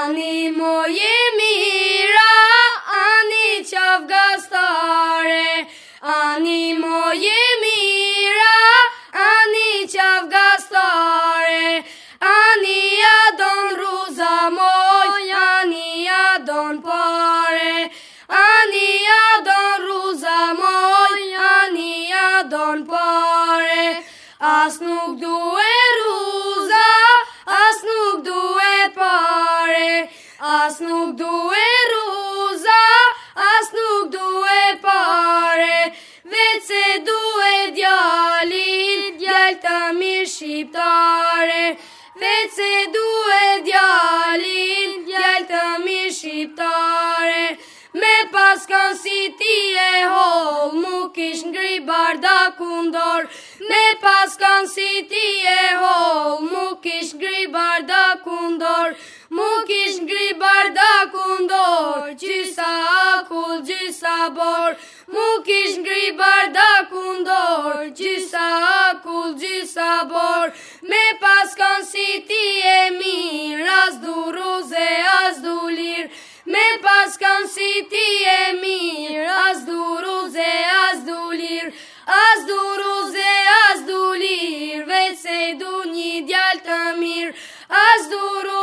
Ani moje mira, ani qafgastare, ani moje mira, ani qafgastare, ani adon ruza moj, ani adon pare, ani adon ruza moj, ani adon pare, as nuk duhet ruza, as nuk duhet pare, as nuk duhet ruza, as nuk duhet pare, veç se duhet djalin, djal të mirë shqiptare, veç se duhet djalin, djal të mirë shqiptare, me paskan si ti e hol, mu kish ngri bardakun dor, me paskan si ti e hol, mu kish ngri bardakun dor, mu kish ngri bardakun dor, gjysa akull, gjysa bor, mu kish ngri bardakun dor, gjysa akull, gjysa bor, me paskan si ti e mirë, as du ruze, as du lirë, me paskan si ti e mirë, as du ruze, as du lirë, as du ruze, as du lirë, veç se du një djalë të mirë, as du ruze,